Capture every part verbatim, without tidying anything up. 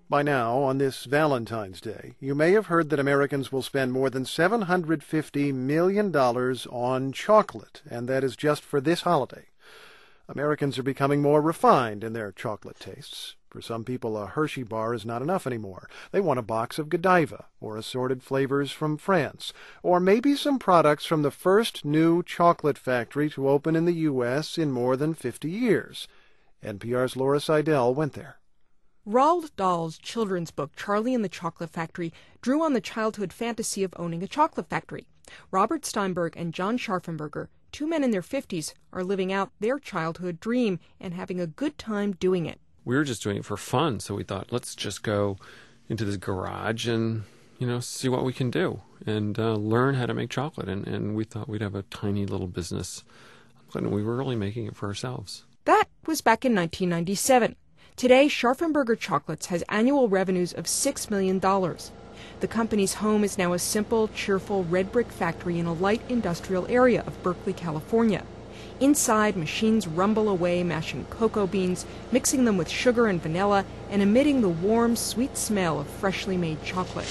By now, on this Valentine's Day, you may have heard that Americans will spend more than seven hundred fifty million dollars on chocolate, and that is just for this holiday. Americans are becoming more refined in their chocolate tastes. For some people, a Hershey bar is not enough anymore. They want a box of Godiva, or assorted flavors from France, or maybe some products from the first new chocolate factory to open in the U S in more than fifty years. N P R's Laura Seidel went there. Roald Dahl's children's book, Charlie and the Chocolate Factory, drew on the childhood fantasy of owning a chocolate factory. Robert Steinberg and John Scharfenberger, two men in their fifties, are living out their childhood dream and having a good time doing it. We were just doing it for fun, so we thought, let's just go into this garage and, you know, see what we can do and uh, learn how to make chocolate. And, and we thought we'd have a tiny little business, and we were really making it for ourselves. That was back in nineteen ninety-seven. Today, Scharfenberger Chocolates has annual revenues of six million dollars. The company's home is now a simple, cheerful red brick factory in a light industrial area of Berkeley, California. Inside, machines rumble away, mashing cocoa beans, mixing them with sugar and vanilla, and emitting the warm, sweet smell of freshly made chocolate.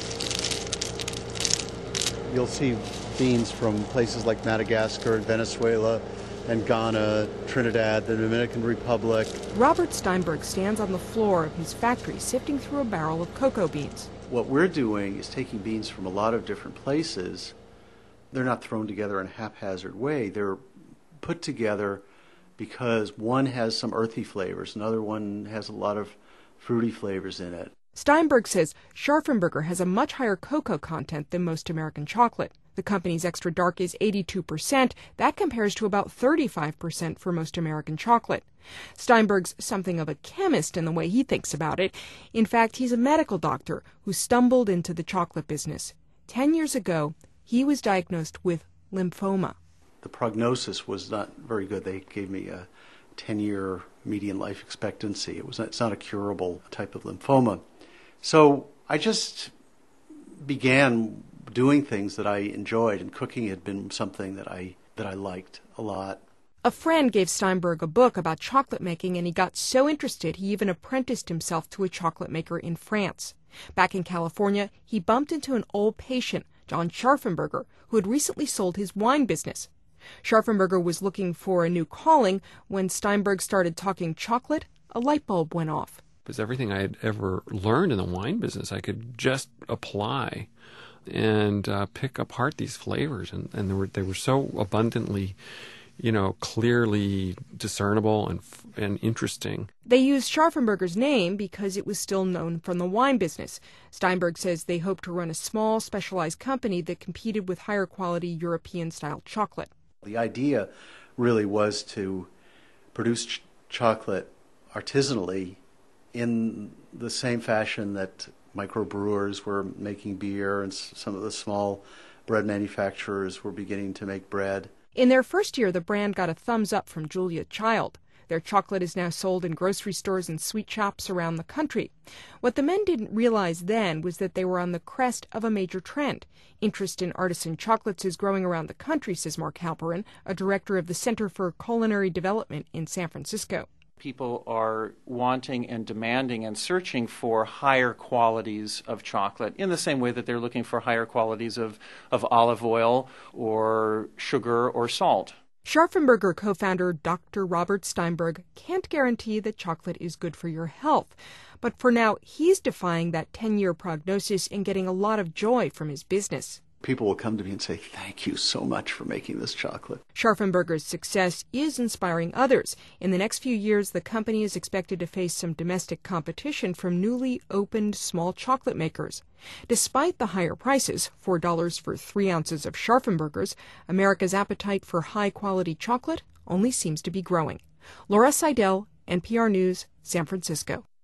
You'll see beans from places like Madagascar and Venezuela and Ghana, Trinidad, the Dominican Republic. Robert Steinberg stands on the floor of his factory sifting through a barrel of cocoa beans. What we're doing is taking beans from a lot of different places. They're not thrown together in a haphazard way. They're put together because one has some earthy flavors, another one has a lot of fruity flavors in it. Steinberg says Scharfenberger has a much higher cocoa content than most American chocolate. The company's extra dark is eighty-two percent. That compares to about thirty-five percent for most American chocolate. Steinberg's something of a chemist in the way he thinks about it. In fact, he's a medical doctor who stumbled into the chocolate business. Ten years ago, he was diagnosed with lymphoma. The prognosis was not very good. They gave me a ten-year median life expectancy. It was not, it's not a curable type of lymphoma. So I just began doing things that I enjoyed, and cooking had been something that I that I liked a lot. A friend gave Steinberg a book about chocolate making, and he got so interested he even apprenticed himself to a chocolate maker in France. Back in California, he bumped into an old patient, John Scharfenberger, who had recently sold his wine business. Scharfenberger was looking for a new calling. When Steinberg started talking chocolate, a light bulb went off. Because everything I had ever learned in the wine business, I could just apply and uh, pick apart these flavors, and, and they were they were so abundantly, you know, clearly discernible and and interesting. They used Scharfenberger's name because it was still known from the wine business. Steinberg says they hope to run a small, specialized company that competed with higher quality European-style chocolate. The idea really was to produce ch- chocolate artisanally in the same fashion that microbrewers were making beer and some of the small bread manufacturers were beginning to make bread. In their first year, the brand got a thumbs up from Julia Child. Their chocolate is now sold in grocery stores and sweet shops around the country. What the men didn't realize then was that they were on the crest of a major trend. Interest in artisan chocolates is growing around the country, says Mark Halperin, a director of the Center for Culinary Development in San Francisco. People are wanting and demanding and searching for higher qualities of chocolate in the same way that they're looking for higher qualities of, of olive oil or sugar or salt. Scharfenberger co-founder Doctor Robert Steinberg can't guarantee that chocolate is good for your health. But for now, he's defying that ten-year prognosis and getting a lot of joy from his business. People will come to me and say, thank you so much for making this chocolate. Scharfenberger's success is inspiring others. In the next few years, the company is expected to face some domestic competition from newly opened small chocolate makers. Despite the higher prices, four dollars for three ounces of Scharfenbergers, America's appetite for high-quality chocolate only seems to be growing. Laura Seidel, N P R News, San Francisco.